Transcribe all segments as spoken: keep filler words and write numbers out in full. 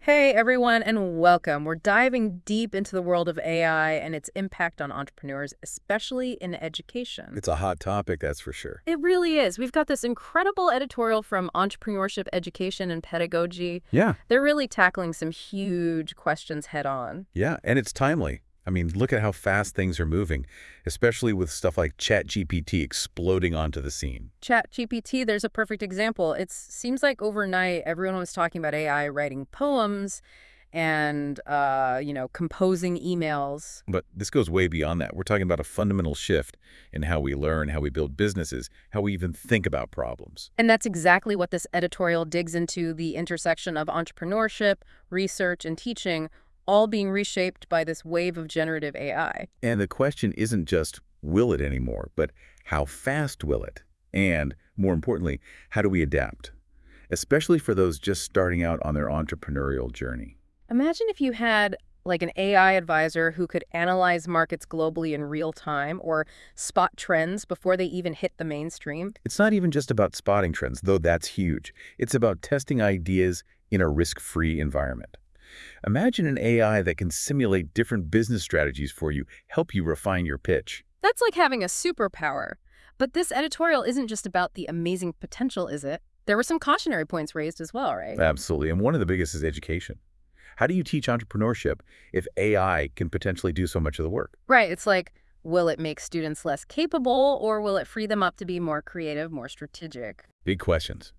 Hey everyone, and welcome. We're diving deep into the world of A I and its impact on entrepreneurs, especially in education. It's a hot topic, that's for sure. It really is. We've got this incredible editorial from Entrepreneurship Education and Pedagogy. Yeah, They're really tackling some huge questions head on. yeah, and it's timely. I mean, look at how fast things are moving, especially with stuff like ChatGPT exploding onto the scene. ChatGPT, there's a perfect example. It seems like overnight everyone was talking about A I writing poems and, uh, you know, composing emails. But this goes way beyond that. We're talking about a fundamental shift in how we learn, how we build businesses, how we even think about problems. And that's exactly what this editorial digs into, the intersection of entrepreneurship, research, and teaching, all being reshaped by this wave of generative A I. And the question isn't just, will it anymore, but how fast will it? And, more importantly, how do we adapt? Especially for those just starting out on their entrepreneurial journey. Imagine if you had like an A I advisor who could analyze markets globally in real time or spot trends before they even hit the mainstream. It's not even just about spotting trends, though that's huge. It's about testing ideas in a risk-free environment. Imagine an A I that can simulate different business strategies for you, help you refine your pitch. That's like having a superpower. But this editorial isn't just about the amazing potential, is it? There were some cautionary points raised as well, right? Absolutely, and one of the biggest is education. How do you teach entrepreneurship if A I can potentially do so much of the work? Right. It's like, will it make students less capable or will it free them up to be more creative, more strategic? Big questions.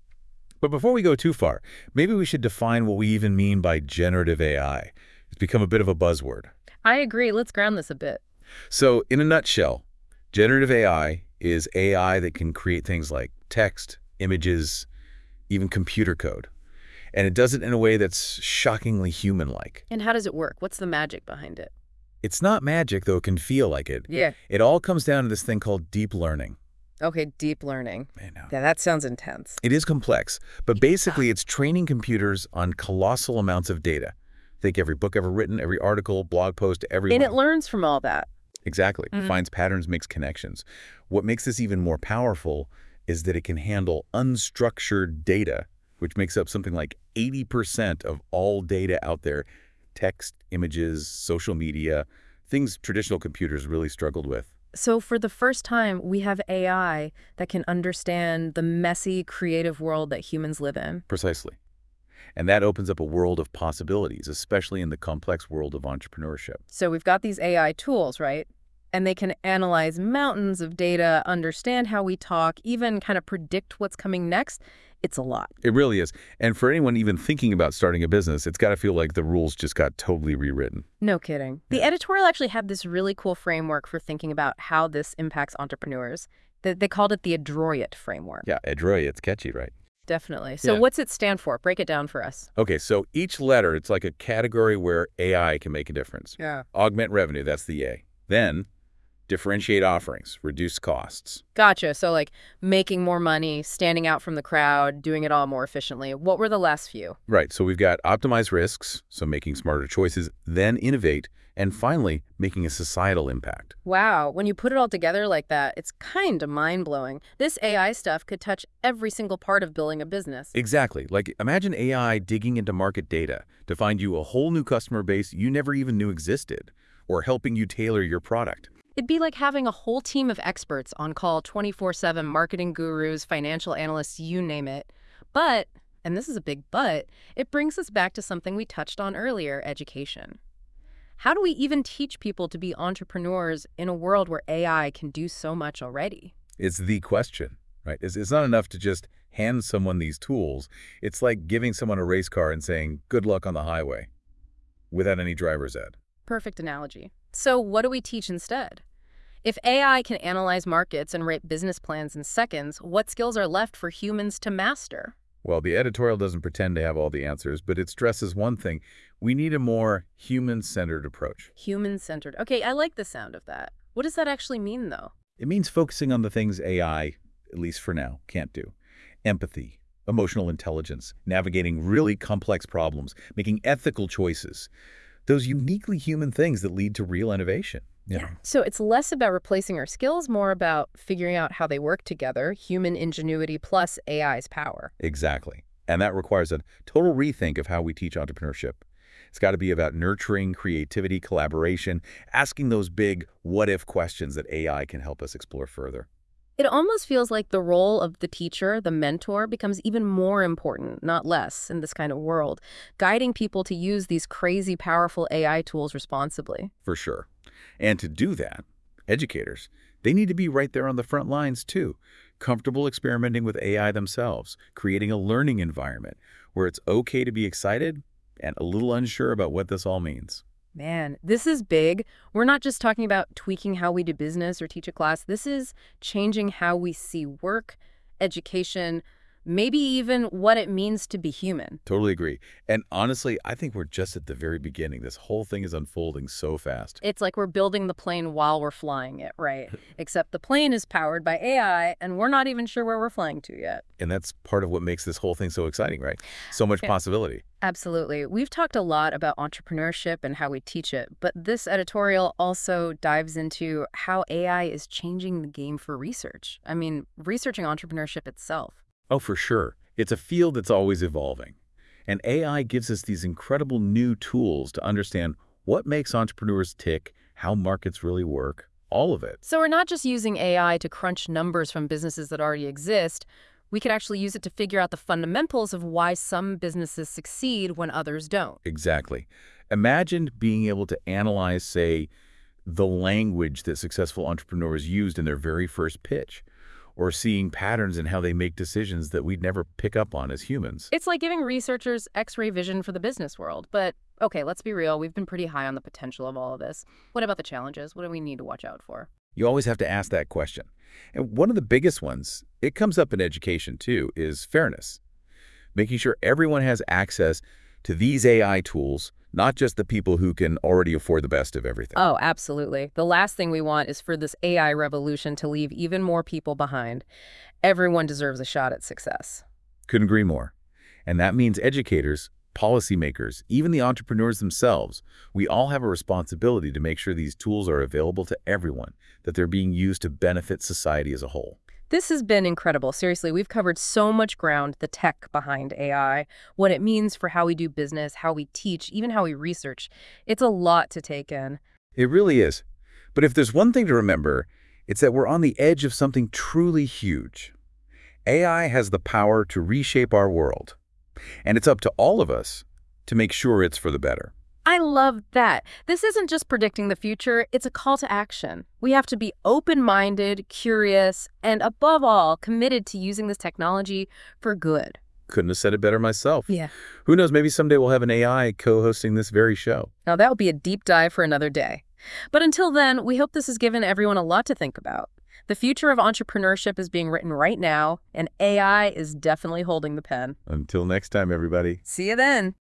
But before we go too far, maybe we should define what we even mean by generative A I. It's become a bit of a buzzword. I agree. Let's ground this a bit. So, in a nutshell, generative A I is A I that can create things like text, images, even computer code. And it does it in a way that's shockingly human-like. And how does it work? What's the magic behind it? It's not magic, though it can feel like it. Yeah. It all comes down to this thing called deep learning. Okay, deep learning. I know. Yeah, that sounds intense. It is complex, but basically it's training computers on colossal amounts of data. Think every book ever written, every article, blog post, every And it learns from all that. Exactly. Mhm. Finds patterns, makes connections. What makes this even more powerful is that it can handle unstructured data, which makes up something like eighty percent of all data out there. Text, images, social media, things traditional computers really struggled with. So for the first time, we have A I that can understand the messy, creative world that humans live in. Precisely. And that opens up a world of possibilities, especially in the complex world of entrepreneurship. So we've got these A I tools, right? And they can analyze mountains of data, understand how we talk, even kind of predict what's coming next. It's a lot. It really is. And for anyone even thinking about starting a business, it's got to feel like the rules just got totally rewritten. No kidding. The editorial actually had this really cool framework for thinking about how this impacts entrepreneurs. They, they called it the Adroit framework. Yeah, Adroit, it's catchy, right? Definitely. So Yeah. what's it stand for? Break it down for us. Okay, so each letter, it's like a category where A I can make a difference. Yeah. Augment revenue, that's the A. Then, differentiate offerings, reduce costs. Gotcha. So like making more money, standing out from the crowd, doing it all more efficiently. What were the last few? Right, so we've got optimize risks, so making smarter choices, then innovate, and finally, making a societal impact. Wow. When you put it all together like that, it's kind of mind-blowing. This A I stuff could touch every single part of building a business. Exactly. Like, imagine A I digging into market data to find you a whole new customer base you never even knew existed, or helping you tailor your product. It'd be like having a whole team of experts on call twenty-four seven, marketing gurus, financial analysts, you name it. But, and this is a big but, it brings us back to something we touched on earlier, education. How do we even teach people to be entrepreneurs in a world where A I can do so much already? It's the question, right? It's, it's not enough to just hand someone these tools. It's like giving someone a race car and saying, good luck on the highway, without any driver's ed. Perfect analogy. So what do we teach instead? If A I can analyze markets and write business plans in seconds, what skills are left for humans to master? Well, the editorial doesn't pretend to have all the answers, but it stresses one thing. We need a more human-centered approach. Human-centered. Okay, I like the sound of that. What does that actually mean, though? It means focusing on the things A I, at least for now, can't do. Empathy, emotional intelligence, navigating really complex problems, making ethical choices. Those uniquely human things that lead to real innovation. You know? So it's less about replacing our skills, more about figuring out how they work together, human ingenuity plus A I's power. Exactly. And that requires a total rethink of how we teach entrepreneurship. It's got to be about nurturing creativity, collaboration, asking those big what-if questions that A I can help us explore further. It almost feels like the role of the teacher, the mentor, becomes even more important, not less, in this kind of world, guiding people to use these crazy, powerful A I tools responsibly. For sure. And to do that, educators, they need to be right there on the front lines too, comfortable experimenting with A I themselves, creating a learning environment where it's okay to be excited and a little unsure about what this all means. Man, this is big. We're not just talking about tweaking how we do business or teach a class. This is changing how we see work, education, maybe even what it means to be human. Totally agree. And honestly, I think we're just at the very beginning. This whole thing is unfolding so fast. It's like we're building the plane while we're flying it, right? Except the plane is powered by A I, and we're not even sure where we're flying to yet. And that's part of what makes this whole thing so exciting, right? So much Yeah. possibility. Absolutely. We've talked a lot about entrepreneurship and how we teach it, but this editorial also dives into how A I is changing the game for research. I mean, researching entrepreneurship itself. Oh, for sure. It's a field that's always evolving. And A I gives us these incredible new tools to understand what makes entrepreneurs tick, how markets really work, all of it. So we're not just using A I to crunch numbers from businesses that already exist. We could actually use it to figure out the fundamentals of why some businesses succeed when others don't. Exactly. Imagine being able to analyze, say, the language that successful entrepreneurs used in their very first pitch, or seeing patterns in how they make decisions that we'd never pick up on as humans. It's like giving researchers X-ray vision for the business world. But, okay, let's be real. We've been pretty high on the potential of all of this. What about the challenges? What do we need to watch out for? You always have to ask that question. And one of the biggest ones, it comes up in education too, is fairness. Making sure everyone has access to these A I tools, not just the people who can already afford the best of everything. Oh, absolutely. The last thing we want is for this A I revolution to leave even more people behind. Everyone deserves a shot at success. Couldn't agree more. And that means educators, policymakers, even the entrepreneurs themselves, we all have a responsibility to make sure these tools are available to everyone, that they're being used to benefit society as a whole. This has been incredible. Seriously, we've covered so much ground, the tech behind A I, what it means for how we do business, how we teach, even how we research. It's a lot to take in. It really is. But if there's one thing to remember, it's that we're on the edge of something truly huge. A I has the power to reshape our world. And it's up to all of us to make sure it's for the better. I love that. This isn't just predicting the future, it's a call to action. We have to be open-minded, curious, and above all, committed to using this technology for good. Couldn't have said it better myself. Yeah. Who knows, maybe someday we'll have an A I co-hosting this very show. Now that will be a deep dive for another day. But until then, we hope this has given everyone a lot to think about. The future of entrepreneurship is being written right now, and A I is definitely holding the pen. Until next time, everybody. See you then.